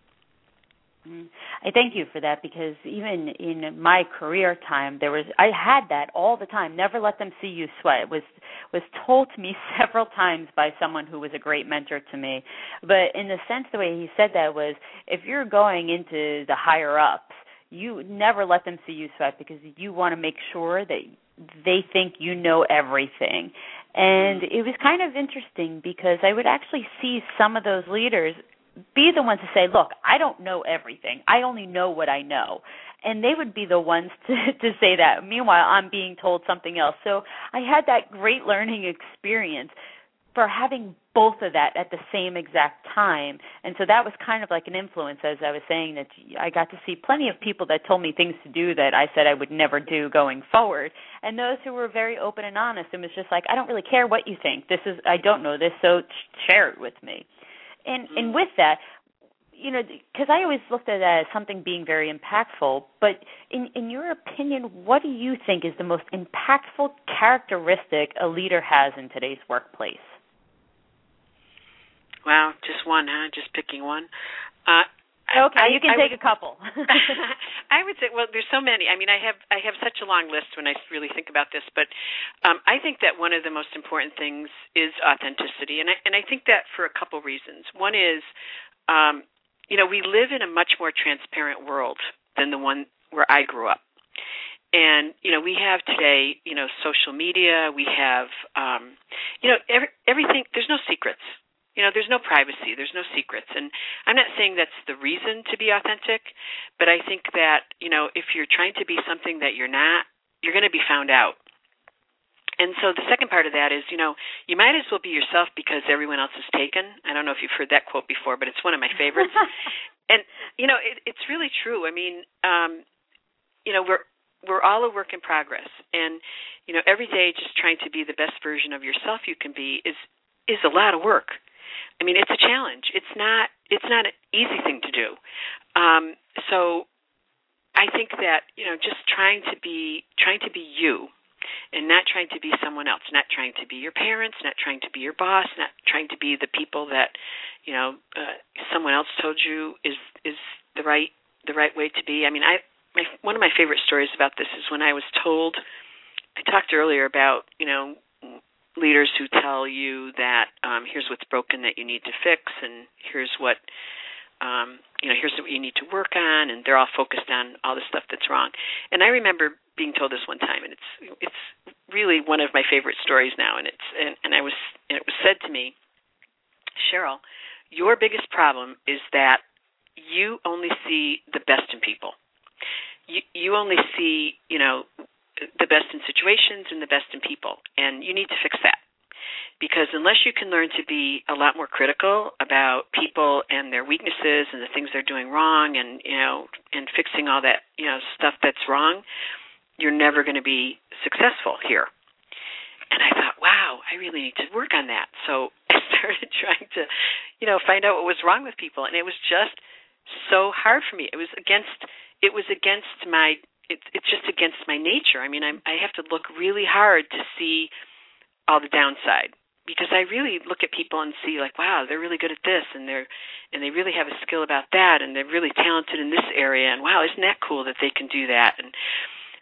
I thank you for that, because even in my career time, I had that all the time. Never let them see you sweat. It was told to me several times by someone who was a great mentor to me. But in the sense, the way he said that was, if you're going into the higher ups, you never let them see you sweat, because you want to make sure that they think you know everything. And it was kind of interesting, because I would actually see some of those leaders be the ones to say, look, I don't know everything. I only know what I know. And they would be the ones to say that. Meanwhile, I'm being told something else. So I had that great learning experience for having both of that at the same exact time. And so that was kind of like an influence, as I was saying, that I got to see plenty of people that told me things to do that I said I would never do going forward. And those who were very open and honest, and was just like, I don't really care what you think. I don't know this, so share it with me. And with that, because I always looked at that as something being very impactful, but in your opinion, what do you think is the most impactful characteristic a leader has in today's workplace? Wow, just one, huh? Just picking one? Okay, you can take a couple. I would say, well, there's so many. I mean, I have such a long list when I really think about this, but I think that one of the most important things is authenticity, and I think that for a couple reasons. One is, we live in a much more transparent world than the one where I grew up. And, we have today, social media, we have, everything, there's no secrets. There's no privacy, there's no secrets. And I'm not saying that's the reason to be authentic, but I think that, if you're trying to be something that you're not, you're going to be found out. And so the second part of that is, you might as well be yourself because everyone else is taken. I don't know if you've heard that quote before, but it's one of my favorites. And, it's really true. I mean, we're all a work in progress. And, every day just trying to be the best version of yourself you can be is a lot of work. I mean, it's a challenge. It's not an easy thing to do. So I think that, just trying to be you and not trying to be someone else, not trying to be your parents, not trying to be your boss, not trying to be the people that, someone else told you is the right way to be. I mean, one of my favorite stories about this is when I was told, I talked earlier about, leaders who tell you that here's what's broken that you need to fix, and here's what here's what you need to work on, and they're all focused on all the stuff that's wrong. And I remember being told this one time, and it's really one of my favorite stories now. And it was said to me, Cheryl, your biggest problem is that you only see the best in people. You only see the best in situations and the best in people, and you need to fix that. Because unless you can learn to be a lot more critical about people and their weaknesses and the things they're doing wrong, and fixing all that stuff that's wrong, you're never going to be successful here. And I thought, wow, I really need to work on that. So I started trying to find out what was wrong with people, and it was just so hard for me. It's just against my nature. I mean, I have to look really hard to see all the downside, because I really look at people and see, like, wow, they're really good at this, and they really have a skill about that, and they're really talented in this area, and wow, isn't that cool that they can do that? And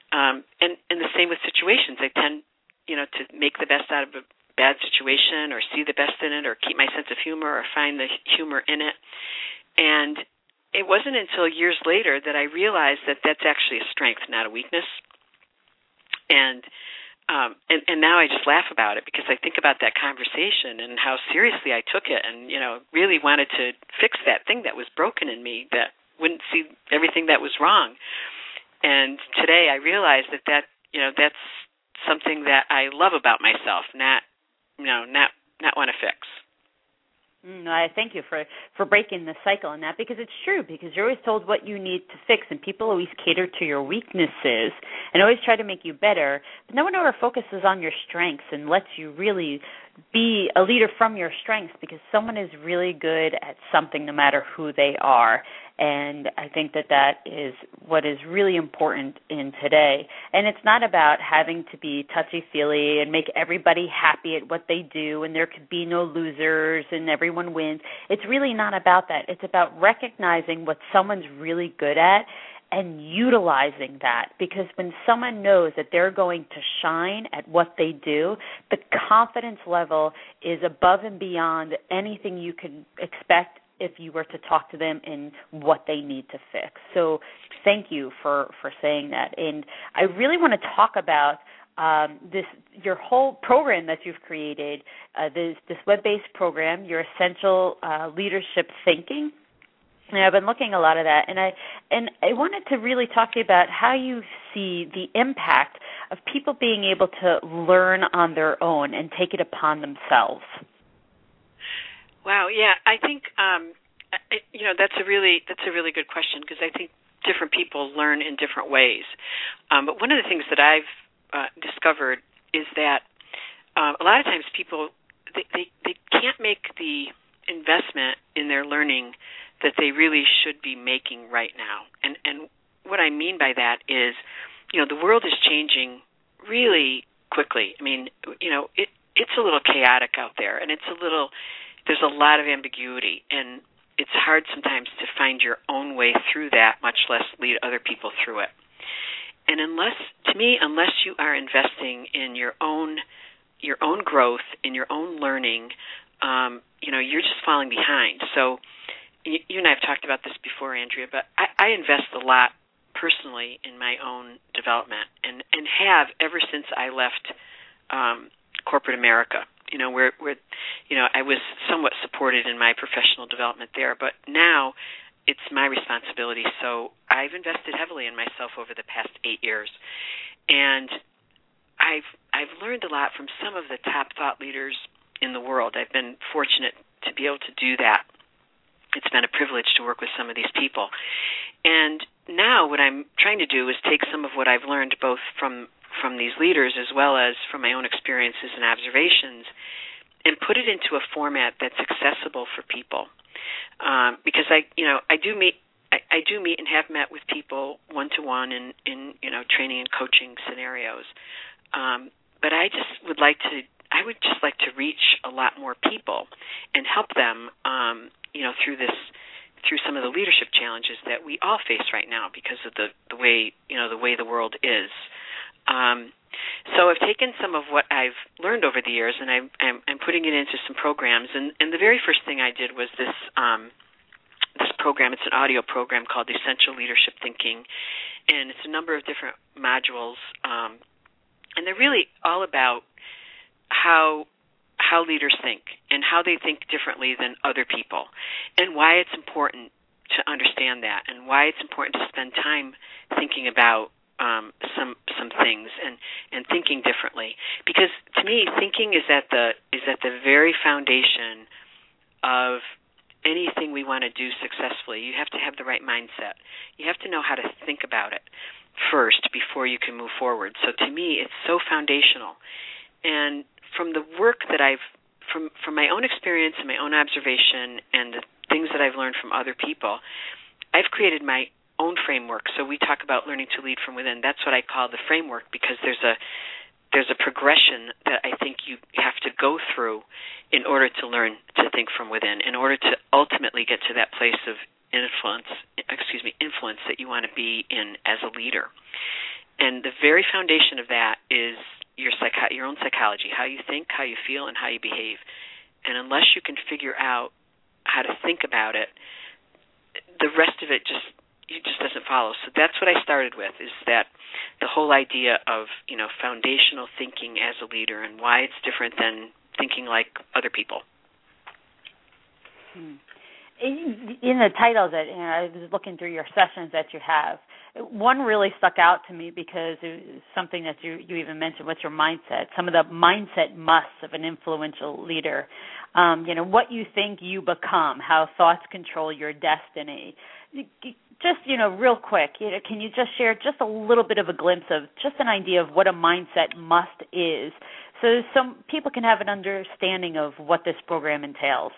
And the same with situations. I tend, to make the best out of a bad situation, or see the best in it, or keep my sense of humor, or find the humor in it. And it wasn't until years later that I realized that that's actually a strength, not a weakness. And now I just laugh about it, because I think about that conversation and how seriously I took it, and really wanted to fix that thing that was broken in me, that wouldn't see everything that was wrong. And today I realize that that's something that I love about myself, not want to fix. I thank you for breaking the cycle on that, because it's true, because you're always told what you need to fix, and people always cater to your weaknesses and always try to make you better, but no one ever focuses on your strengths and lets you really be a leader from your strengths, because someone is really good at something no matter who they are. And I think that is what is really important in today. And it's not about having to be touchy-feely and make everybody happy at what they do, and there could be no losers and everyone wins. It's really not about that. It's about recognizing what someone's really good at and utilizing that, because when someone knows that they're going to shine at what they do, the confidence level is above and beyond anything you can expect if you were to talk to them in what they need to fix. So thank you for saying that. And I really want to talk about your whole program that you've created, this web-based program, your Essential Leadership Thinking. And I've been looking a lot at that, and I wanted to really talk to you about how you see the impact of people being able to learn on their own and take it upon themselves. Wow, yeah, I think that's a really good question, because I think different people learn in different ways. But one of the things that I've discovered is that a lot of times people they can't make the investment in their learning that they really should be making right now. And what I mean by that is, the world is changing really quickly. I mean, it's a little chaotic out there, and there's a lot of ambiguity, and it's hard sometimes to find your own way through that, much less lead other people through it. And unless you are investing in your own growth, in your own learning, you're just falling behind. So you and I have talked about this before, Andrea, but I invest a lot personally in my own development, and have ever since I left corporate America. Where I was somewhat supported in my professional development there, but now it's my responsibility. So I've invested heavily in myself over the past 8 years, and I've learned a lot from some of the top thought leaders in the world. I've been fortunate to be able to do that. It's been a privilege to work with some of these people. And now what I'm trying to do is take some of what I've learned both from these leaders as well as from my own experiences and observations, and put it into a format that's accessible for people. Because I do meet and have met with people one-to-one in training and coaching scenarios. But I would just like to reach a lot more people and help them through some of the leadership challenges that we all face right now because of the way the world is. So I've taken some of what I've learned over the years, and I'm putting it into some programs. And the very first thing I did was this program. It's an audio program called Essential Leadership Thinking, and it's a number of different modules, and they're really all about how leaders think and how they think differently than other people, and why it's important to understand that, and why it's important to spend time thinking about some things and thinking differently. Because to me, thinking is at the very foundation of anything we want to do successfully. You have to have the right mindset. You have to know how to think about it first before you can move forward. So to me, it's so foundational. And from the work that from my own experience and my own observation and the things that I've learned from other people, I've created my own framework. So we talk about learning to lead from within. That's what I call the framework, because there's a progression that I think you have to go through in order to learn to think from within, in order to ultimately get to that place of influence that you want to be in as a leader. And the very foundation of that is your own psychology, how you think, how you feel, and how you behave. And unless you can figure out how to think about it, the rest of it just doesn't follow. So that's what I started with, is that the whole idea of, foundational thinking as a leader and why it's different than thinking like other people. In the titles that I was looking through your sessions that you have, one really stuck out to me because it was something that you even mentioned. What's your mindset? Some of the mindset musts of an influential leader. What you think you become, how thoughts control your destiny. Just, real quick, can you just share just a little bit of a glimpse of just an idea of what a mindset must is, so some people can have an understanding of what this program entails?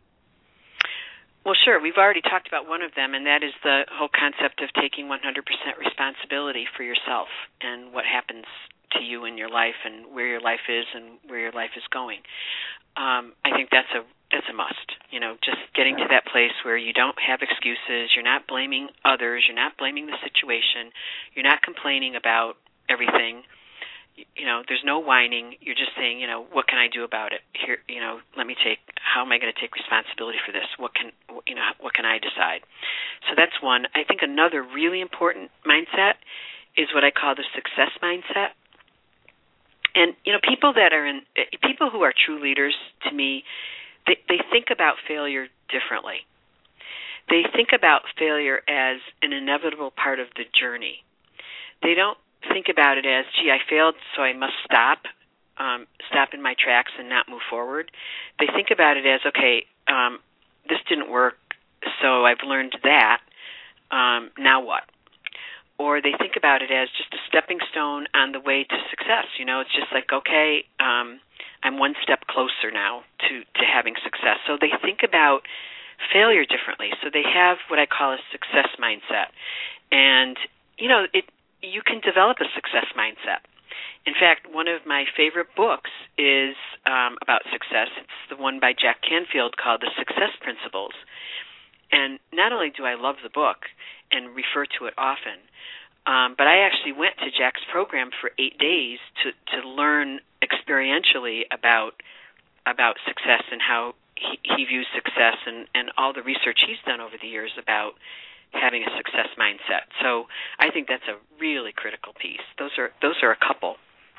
Well, sure. We've already talked about one of them, and that is the whole concept of taking 100% responsibility for yourself and what happens to you in your life and where your life is and where your life is going. I think that's a must. Just getting to that place where you don't have excuses, you're not blaming others, you're not blaming the situation, you're not complaining about everything. There's no whining. You're just saying, what can I do about it? Here, how am I going to take responsibility for this? What can I decide? So that's one. I think another really important mindset is what I call the success mindset. And, people who are true leaders, to me, they think about failure differently. They think about failure as an inevitable part of the journey. They don't think about it as, gee, I failed, so I must stop in my tracks and not move forward. They think about it as, okay, this didn't work, so I've learned that. Now what? Or they think about it as just a stepping stone on the way to success. It's just like, okay, I'm one step closer now to having success. So they think about failure differently. So they have what I call a success mindset. And, you can develop a success mindset. In fact, one of my favorite books is about success. It's the one by Jack Canfield called The Success Principles. And not only do I love the book and refer to it often, but I actually went to Jack's program for 8 days to learn experientially about success and how he views success and all the research he's done over the years about having a success mindset. So I think that's a really critical piece. Those are a couple.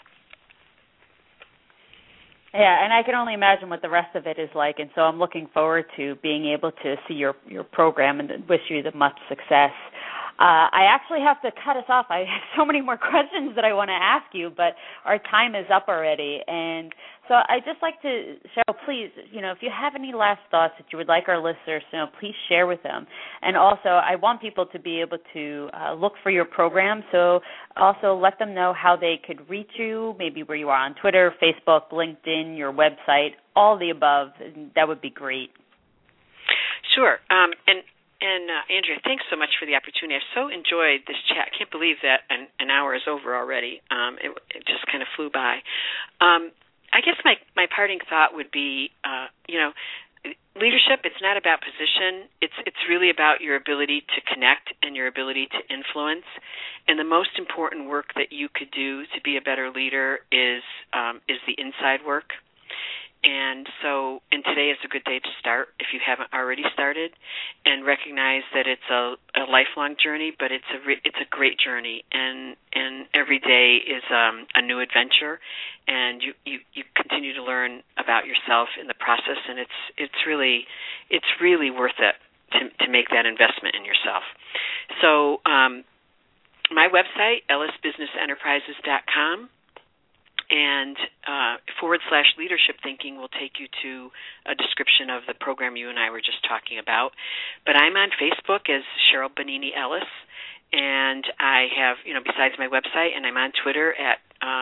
Yeah, and I can only imagine what the rest of it is like, and so I'm looking forward to being able to see your program and wish you the much success. I actually have to cut us off. I have so many more questions that I want to ask you, but our time is up already. And so I'd just like to, Cheryl, please, if you have any last thoughts that you would like our listeners to know, please share with them. And also, I want people to be able to look for your program, so also let them know how they could reach you, maybe where you are on Twitter, Facebook, LinkedIn, your website, all the above. That would be great. Sure. And Andrea, thanks so much for the opportunity. I've so enjoyed this chat. I can't believe that an hour is over already. It just kind of flew by. I guess my parting thought would be, leadership, it's not about position. It's really about your ability to connect and your ability to influence. And the most important work that you could do to be a better leader is the inside work. And today is a good day to start if you haven't already started, and recognize that it's a lifelong journey, but it's a great journey, and every day is a new adventure, and you continue to learn about yourself in the process, and it's really worth it to make that investment in yourself. So my website, ellisbusinessenterprises.com. And /leadership thinking will take you to a description of the program you and I were just talking about. But I'm on Facebook as Cheryl Bonini Ellis, and I have, besides my website, and I'm on Twitter at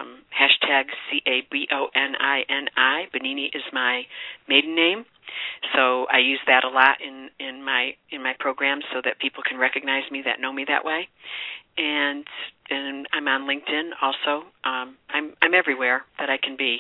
#CABONINI. Bonini is my maiden name, so I use that a lot in my program so that people can recognize me that know me that way. And I'm on LinkedIn also. I'm everywhere that I can be.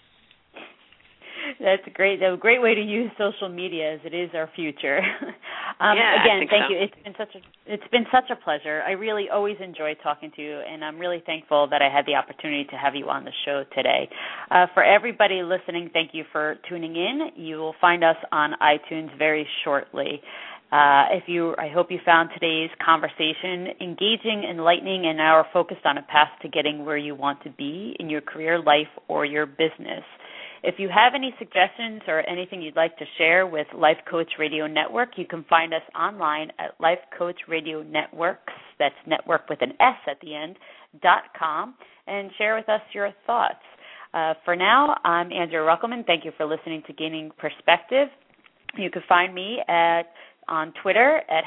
That's great. A great way to use social media, as it is our future. Again, thank so. you. It's been such a pleasure. I really always enjoy talking to you, and I'm really thankful that I had the opportunity to have you on the show today. For everybody listening, thank you for tuning in. You will find us on iTunes very shortly. I hope you found today's conversation engaging, enlightening, and now are focused on a path to getting where you want to be in your career, life, or your business. If you have any suggestions or anything you'd like to share with Life Coach Radio Network, you can find us online at Life Coach Radio Networks, that's network with an S at the end, .com, and share with us your thoughts. For now, I'm Andrea Ruckelman. Thank you for listening to Gaining Perspective. You can find me on Twitter at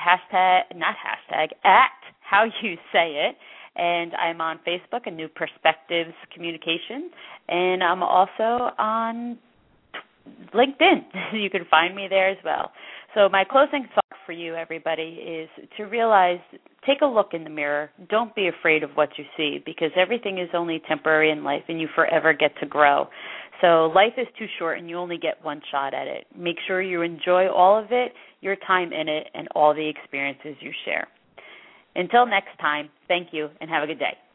How You Say It, and I'm on Facebook, A New Perspectives Communication, and I'm also on LinkedIn. You can find me there as well. So my closing thought for you, everybody, is to realize, take a look in the mirror. Don't be afraid of what you see, because everything is only temporary in life, and you forever get to grow. So life is too short, and you only get one shot at it. Make sure you enjoy all of it, your time in it, and all the experiences you share. Until next time, thank you, and have a good day.